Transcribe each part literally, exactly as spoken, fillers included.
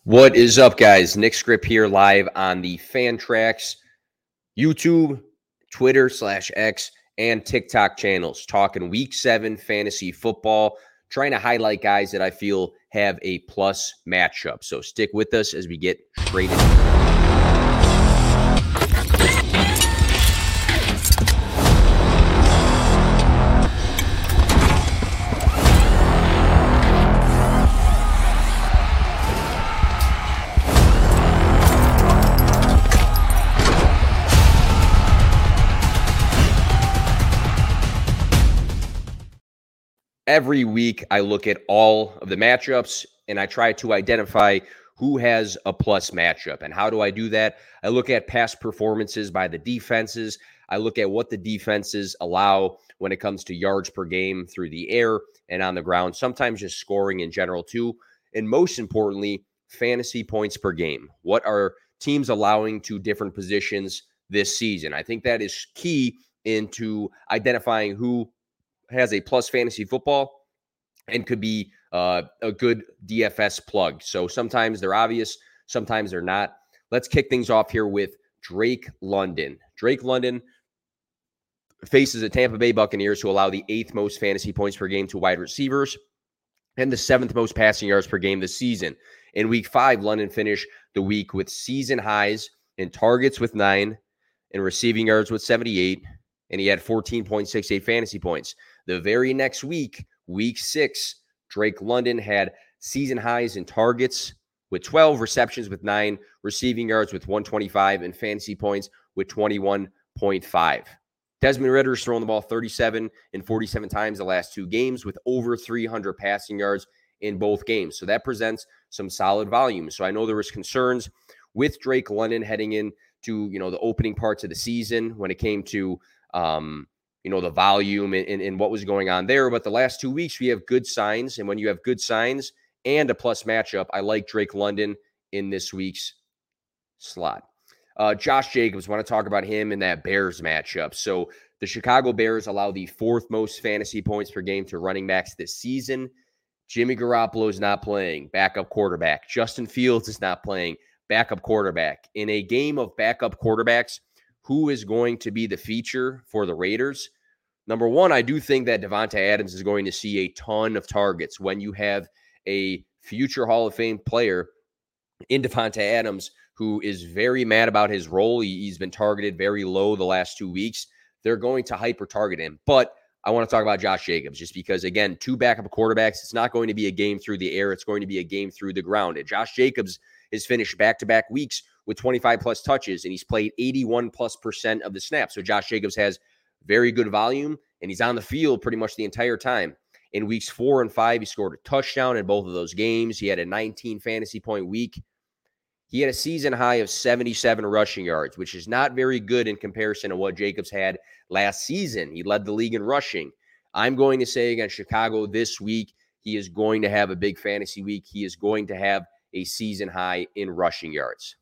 What is up, guys? Nick Script here live on the Fantrax YouTube, Twitter slash X, and TikTok channels, talking week seven fantasy football, trying to highlight guys that I feel have a plus matchup. So stick with us as we get straight into it. Every week, I look at all of the matchups and I try to identify who has a plus matchup. And how do I do that? I look at past performances by the defenses. I look at what the defenses allow when it comes to yards per game through the air and on the ground, sometimes just scoring in general too. And most importantly, fantasy points per game. What are teams allowing to different positions this season? I think that is key into identifying who has a plus fantasy football and could be uh, a good D F S plug. So sometimes they're obvious, sometimes they're not. Let's kick things off here with Drake London. Drake London faces the Tampa Bay Buccaneers, who allow the eighth most fantasy points per game to wide receivers and the seventh most passing yards per game this season. In week five, London finished the week with season highs in targets with nine and receiving yards with seventy-eight, and he had fourteen point six eight fantasy points. The very next week, week six, Drake London had season highs in targets with twelve, receptions with nine, receiving yards with one twenty-five, and fantasy points with twenty-one point five. Desmond Ritter's thrown the ball thirty-seven and forty-seven times the last two games with over three hundred passing yards in both games. So that presents some solid volume. So I know there was concerns with Drake London heading into, you know, the opening parts of the season when it came to um, you know, the volume and, and, and what was going on there. But the last two weeks, we have good signs. And when you have good signs and a plus matchup, I like Drake London in this week's slot. Uh, Josh Jacobs, want to talk about him in that Bears matchup. So the Chicago Bears allow the fourth most fantasy points per game to running backs this season. Jimmy Garoppolo is not playing, backup quarterback. Justin Fields is not playing, backup quarterback. In a game of backup quarterbacks, who is going to be the feature for the Raiders? Number one, I do think that Davante Adams is going to see a ton of targets when you have a future Hall of Fame player in Davante Adams who is very mad about his role. He, he's been targeted very low the last two weeks. They're going to hyper-target him. But I want to talk about Josh Jacobs just because, again, two backup quarterbacks, it's not going to be a game through the air. It's going to be a game through the ground. And Josh Jacobs has finished back-to-back weeks with twenty-five plus touches, and he's played eighty-one plus percent of the snaps. So Josh Jacobs has very good volume, and he's on the field pretty much the entire time. In weeks four and five, he scored a touchdown in both of those games. He had a nineteen fantasy point week. He had a season high of seventy-seven rushing yards, which is not very good in comparison to what Jacobs had last season. He led the league in rushing. I'm going to say against Chicago this week, he is going to have a big fantasy week. He is going to have a season high in rushing yards.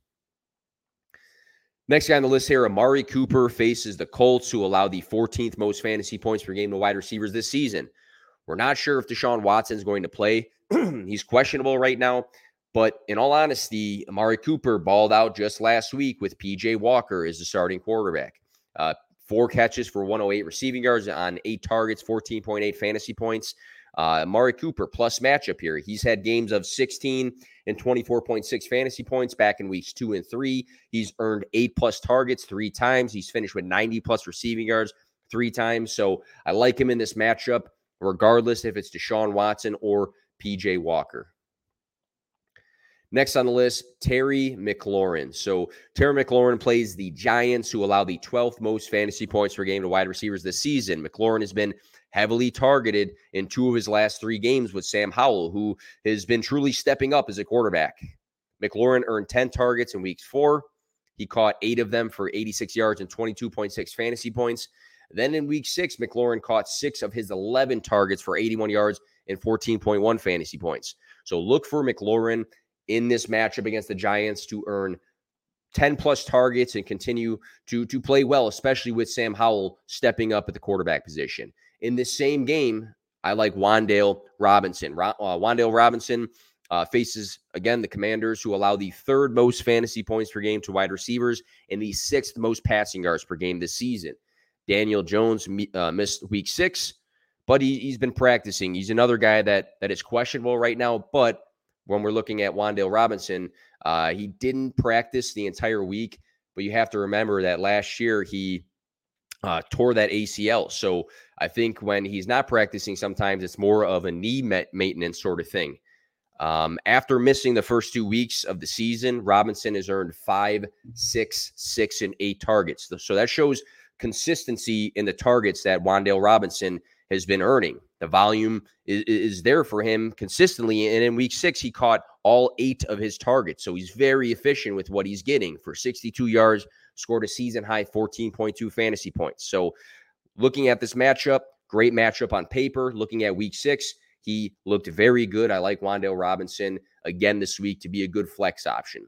Next guy on the list here, Amari Cooper faces the Colts, who allow the fourteenth most fantasy points per game to wide receivers this season. We're not sure if Deshaun Watson is going to play. He's questionable right now. But in all honesty, Amari Cooper balled out just last week with P J Walker as the starting quarterback. Uh, four catches for one oh eight receiving yards on eight targets, fourteen point eight fantasy points. Uh, Amari Cooper plus matchup here. He's had games of sixteen and twenty-four point six fantasy points back in weeks two and three. He's earned eight plus targets three times. He's finished with ninety plus receiving yards three times. So I like him in this matchup, regardless if it's Deshaun Watson or P J Walker. Next on the list, Terry McLaurin. So Terry McLaurin plays the Giants, who allow the twelfth most fantasy points per game to wide receivers this season. McLaurin has been heavily targeted in two of his last three games with Sam Howell, who has been truly stepping up as a quarterback. McLaurin earned ten targets in week four. He caught eight of them for eighty-six yards and twenty-two point six fantasy points. Then in week six, McLaurin caught six of his eleven targets for eighty-one yards and fourteen point one fantasy points. So look for McLaurin in this matchup against the Giants to earn ten plus targets and continue to, to play well, especially with Sam Howell stepping up at the quarterback position. In this same game, I like Wan'Dale Robinson. Uh, Wan'Dale Robinson Uh, faces, again, the Commanders, who allow the third most fantasy points per game to wide receivers and the sixth most passing yards per game this season. Daniel Jones uh, missed week six, but he, he's been practicing. He's another guy that that is questionable right now, but when we're looking at Wan'Dale Robinson, uh, he didn't practice the entire week, but you have to remember that last year he uh, tore that A C L. So I think when he's not practicing, sometimes it's more of a knee maintenance sort of thing. Um, after missing the first two weeks of the season, Robinson has earned five, six, six, and eight targets. So that shows consistency in the targets that Wan'Dale Robinson has been earning. The volume is, is there for him consistently. And in week six, he caught all eight of his targets. So he's very efficient with what he's getting. For sixty-two yards, scored a season high fourteen point two fantasy points. So looking at this matchup, great matchup on paper. Looking at week six, he looked very good. I like Wan'Dale Robinson again this week to be a good flex option.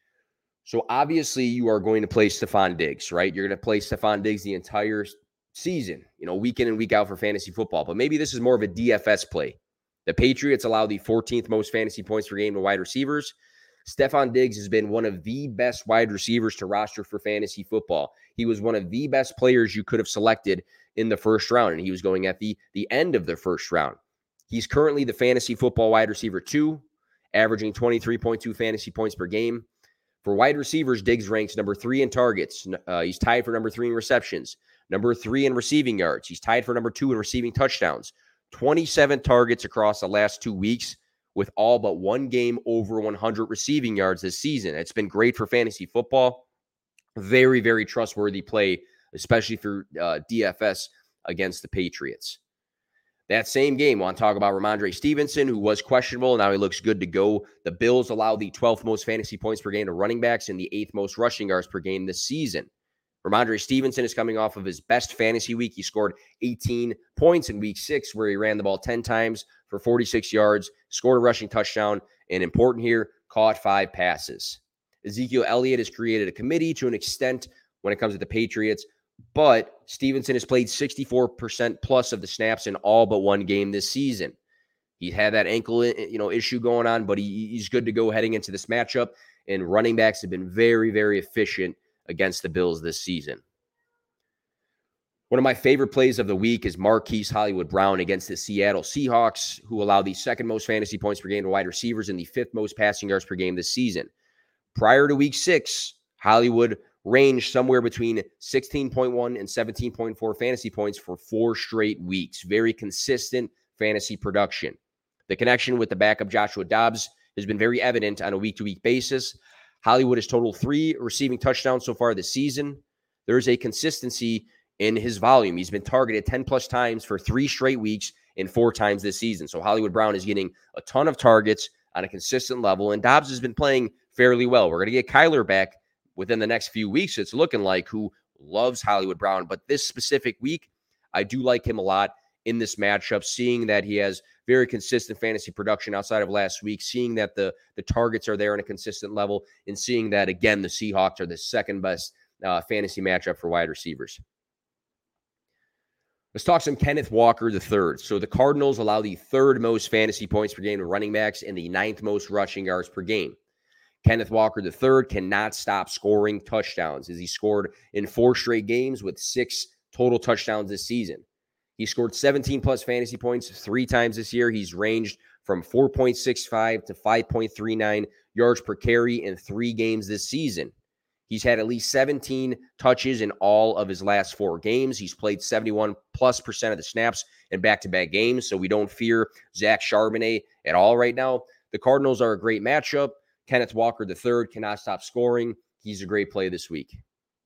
So obviously you are going to play Stefon Diggs, right? You're going to play Stefon Diggs the entire season, you know, week in and week out for fantasy football. But maybe this is more of a D F S play. The Patriots allow the fourteenth most fantasy points per game to wide receivers. Stefon Diggs has been one of the best wide receivers to roster for fantasy football. He was one of the best players you could have selected in the first round, and he was going at the, the end of the first round. He's currently the fantasy football wide receiver two, averaging twenty-three point two fantasy points per game. For wide receivers, Diggs ranks number three in targets. Uh, he's tied for number three in receptions, number three in receiving yards. He's tied for number two in receiving touchdowns. twenty-seven targets across the last two weeks with all but one game over one hundred receiving yards this season. It's been great for fantasy football. Very, very trustworthy play, especially for uh, D F S against the Patriots. That same game, I want to talk about Ramondre Stevenson, who was questionable. Now he looks good to go. The Bills allow the twelfth most fantasy points per game to running backs and the eighth most rushing yards per game this season. Ramondre Stevenson is coming off of his best fantasy week. He scored eighteen points in week six, where he ran the ball ten times for forty-six yards, scored a rushing touchdown, and important here, caught five passes. Ezekiel Elliott has created a committee to an extent when it comes to the Patriots, but Stevenson has played sixty-four percent plus of the snaps in all but one game this season. He had that ankle, you know, issue going on, but he, he's good to go heading into this matchup. And running backs have been very, very efficient against the Bills this season. One of my favorite plays of the week is Marquise Hollywood Brown against the Seattle Seahawks, who allow the second most fantasy points per game to wide receivers and the fifth most passing yards per game this season. Prior to week six, Hollywood ranged somewhere between sixteen point one and seventeen point four fantasy points for four straight weeks. Very consistent fantasy production. The connection with the backup Joshua Dobbs has been very evident on a week-to-week basis. Hollywood has totaled three receiving touchdowns so far this season. There's a consistency in his volume. He's been targeted ten plus times for three straight weeks and four times this season. So Hollywood Brown is getting a ton of targets on a consistent level, and Dobbs has been playing fairly well. We're going to get Kyler back within the next few weeks, it's looking like, who loves Hollywood Brown. But this specific week, I do like him a lot in this matchup, seeing that he has very consistent fantasy production outside of last week, seeing that the, the targets are there on a consistent level, and seeing that, again, the Seahawks are the second best uh, fantasy matchup for wide receivers. Let's talk some Kenneth Walker the third. So the Cardinals allow the third most fantasy points per game to running backs and the ninth most rushing yards per game. Kenneth Walker the third cannot stop scoring touchdowns, as he scored in four straight games with six total touchdowns this season. He scored seventeen plus fantasy points three times this year. He's ranged from four point six five to five point three nine yards per carry in three games this season. He's had at least seventeen touches in all of his last four games. He's played seventy-one plus percent of the snaps in back-to-back games, so we don't fear Zach Charbonnet at all right now. The Cardinals are a great matchup. Kenneth Walker the third cannot stop scoring. He's a great play this week.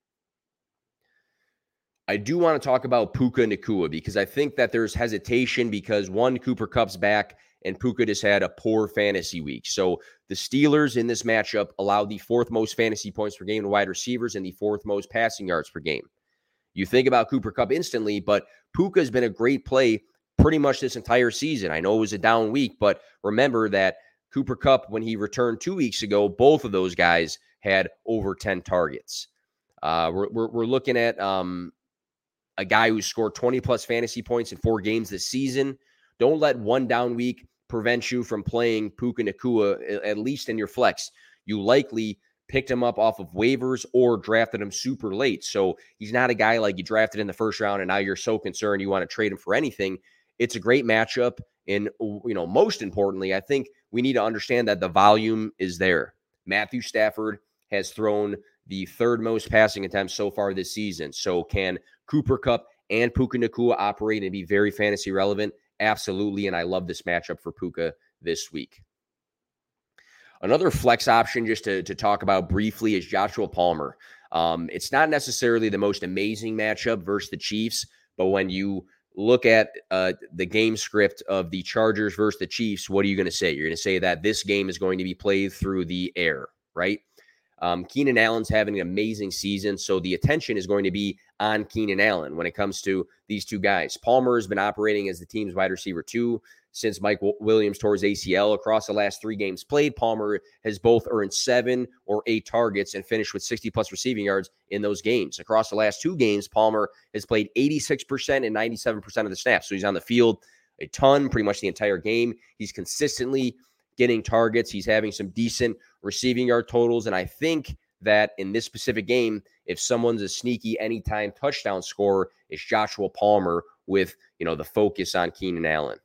I do want to talk about Puka Nacua, because I think that there's hesitation because, one, Cooper Kupp's back and Puka just had a poor fantasy week. So the Steelers in this matchup allow the fourth most fantasy points per game to wide receivers and the fourth most passing yards per game. You think about Cooper Kupp instantly, but Puka has been a great play pretty much this entire season. I know it was a down week, but remember that Cooper Kupp, when he returned two weeks ago, both of those guys had over ten targets. Uh, we're, we're, we're looking at um, a guy who scored twenty plus fantasy points in four games this season. Don't let one down week prevent you from playing Puka Nacua, at least in your flex. You likely picked him up off of waivers or drafted him super late. So he's not a guy like you drafted in the first round and now you're so concerned you want to trade him for anything. It's a great matchup. And, you know, most importantly, I think we need to understand that the volume is there. Matthew Stafford has thrown the third most passing attempts so far this season. So can Cooper Kupp and Puka Nacua operate and be very fantasy relevant? Absolutely. And I love this matchup for Puka this week. Another flex option just to, to talk about briefly is Joshua Palmer. Um, it's not necessarily the most amazing matchup versus the Chiefs, but when you look at uh, the game script of the Chargers versus the Chiefs, what are you going to say? You're going to say that this game is going to be played through the air, right? Um, Keenan Allen's having an amazing season, so the attention is going to be on Keenan Allen when it comes to these two guys. Palmer has been operating as the team's wide receiver two since Mike Williams tore his A C L. Across the last three games played, Palmer has both earned seven or eight targets and finished with sixty-plus receiving yards in those games. Across the last two games, Palmer has played eighty-six percent and ninety-seven percent of the snaps. So he's on the field a ton, pretty much the entire game. He's consistently getting targets. He's having some decent receiving yard totals. And I think that in this specific game, if someone's a sneaky anytime touchdown scorer, it's Joshua Palmer with, you know, the focus on Keenan Allen.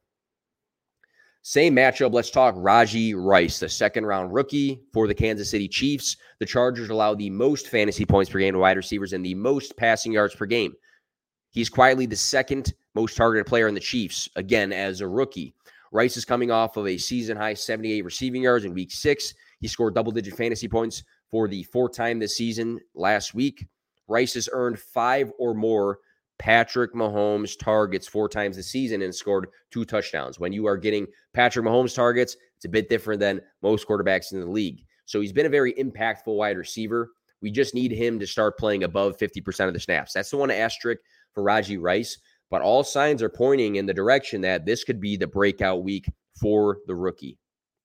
Same matchup. Let's talk Rashee Rice, the second round rookie for the Kansas City Chiefs. The Chargers allow the most fantasy points per game to wide receivers and the most passing yards per game. He's quietly the second most targeted player in the Chiefs, again, as a rookie. Rice is coming off of a season-high seventy-eight receiving yards in week six. He scored double-digit fantasy points for the fourth time this season last week. Rice has earned five or more Patrick Mahomes targets four times this season and scored two touchdowns. When you are getting Patrick Mahomes targets, it's a bit different than most quarterbacks in the league. So he's been a very impactful wide receiver. We just need him to start playing above fifty percent of the snaps. That's the one asterisk for Rashee Rice. But all signs are pointing in the direction that this could be the breakout week for the rookie.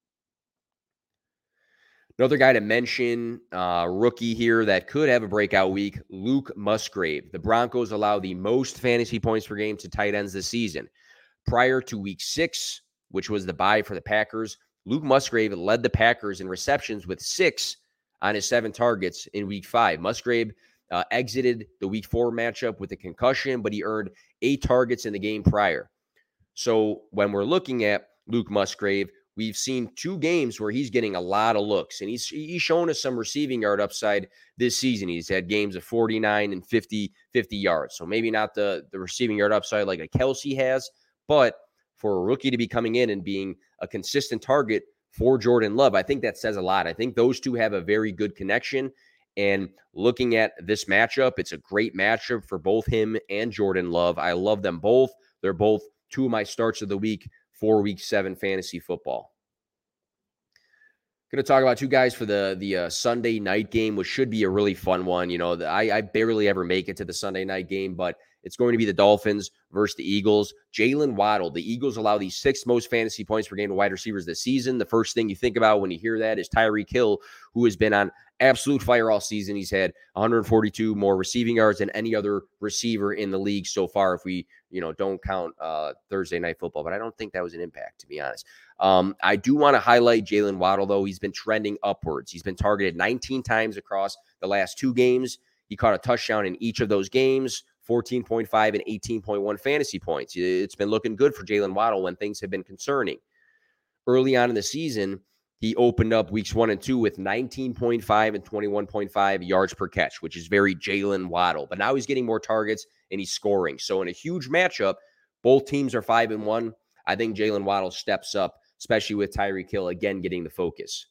Another guy to mention, uh, rookie here that could have a breakout week, Luke Musgrave. The Broncos allow the most fantasy points per game to tight ends this season. Prior to week six, which was the bye for the Packers, Luke Musgrave led the Packers in receptions with six on his seven targets in week five. Musgrave uh, exited the week four matchup with a concussion, but he earned eight targets in the game prior. So when we're looking at Luke Musgrave, we've seen two games where he's getting a lot of looks, and he's he's shown us some receiving yard upside this season. He's had games of forty-nine and fifty, fifty yards. So maybe not the, the receiving yard upside like a Kelsey has, but for a rookie to be coming in and being a consistent target for Jordan Love, I think that says a lot. I think those two have a very good connection. And looking at this matchup, it's a great matchup for both him and Jordan Love. I love them both. They're both two of my starts of the week for week seven fantasy football. Going to talk about two guys for the the uh, Sunday night game, which should be a really fun one. You know, the, I, I barely ever make it to the Sunday night game, but it's going to be the Dolphins versus the Eagles. Jalen Waddle. The Eagles allow the sixth most fantasy points per game to wide receivers this season. The first thing you think about when you hear that is Tyreek Hill, who has been on absolute fire all season. He's had one hundred forty-two more receiving yards than any other receiver in the league so far, if we, you know, don't count uh, Thursday Night Football. But I don't think that was an impact, to be honest. Um, I do want to highlight Jalen Waddle, though. He's been trending upwards. He's been targeted nineteen times across the last two games. He caught a touchdown in each of those games, fourteen point five and eighteen point one fantasy points. It's been looking good for Jalen Waddle when things have been concerning. Early on in the season, he opened up weeks one and two with nineteen point five and twenty-one point five yards per catch, which is very Jalen Waddle. But now he's getting more targets and he's scoring. So in a huge matchup, both teams are five and one. I think Jalen Waddle steps up, especially with Tyreek Hill again getting the focus.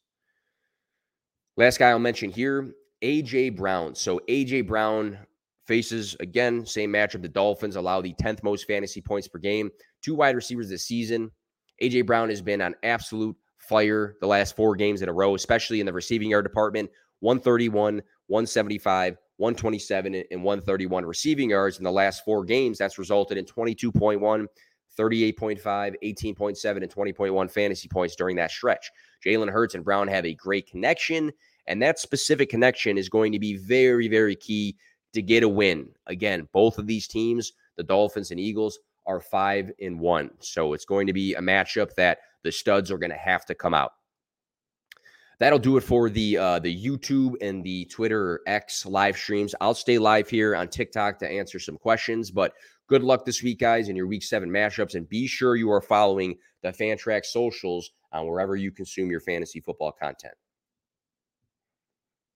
Last guy I'll mention here, A J Brown. So A J Brown faces, again, same matchup. The Dolphins allow the tenth most fantasy points per game. Two wide receivers this season. A J Brown has been on absolute fire the last four games in a row, especially in the receiving yard department. one thirty-one, one seventy-five, one twenty-seven, and one thirty-one receiving yards in the last four games. That's resulted in twenty-two point one, thirty-eight point five, eighteen point seven, and twenty point one fantasy points during that stretch. Jalen Hurts and Brown have a great connection, and that specific connection is going to be very, very key to get a win. Again, both of these teams, the Dolphins and Eagles, are five and one. So it's going to be a matchup that The studs are going to have to come out. That'll do it for the uh, the YouTube and the Twitter or X live streams. I'll stay live here on TikTok to answer some questions, but good luck this week, guys, in your week seven matchups. And be sure you are following the Fantrax socials on wherever you consume your fantasy football content.